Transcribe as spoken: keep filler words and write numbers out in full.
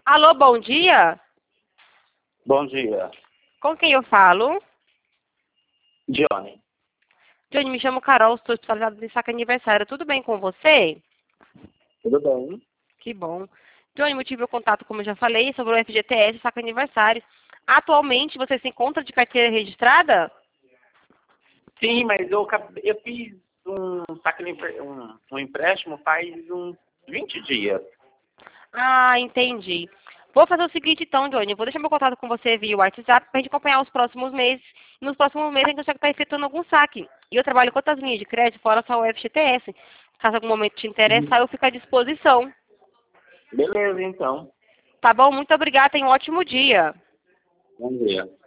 Alô, bom dia? Bom dia, Com quem eu falo? Johnny. Johnny, me chamo Carol, estou especializada em saque aniversário. Tudo bem com você? Tudo bem? Que bom. Johnny, motivo meu contato, como eu já falei, sobre o F G T S saque aniversário. Atualmente, você se encontra de carteira registrada? Sim, mas eu, acabei- eu fiz um, saque de empre- um, um empréstimo faz uns vinte dias. Ah, entendi. Vou fazer o seguinte então, Johnny. Eu vou deixar meu contato com você via WhatsApp para a gente acompanhar os próximos meses. E nos próximos meses a gente consegue estar efetuando algum saque. E eu trabalho com outras linhas de crédito, fora só o F G T S. Caso algum momento te interessar, eu fico à disposição. Beleza, então. Tá bom? Muito obrigada. Tenha um ótimo dia. Bom dia.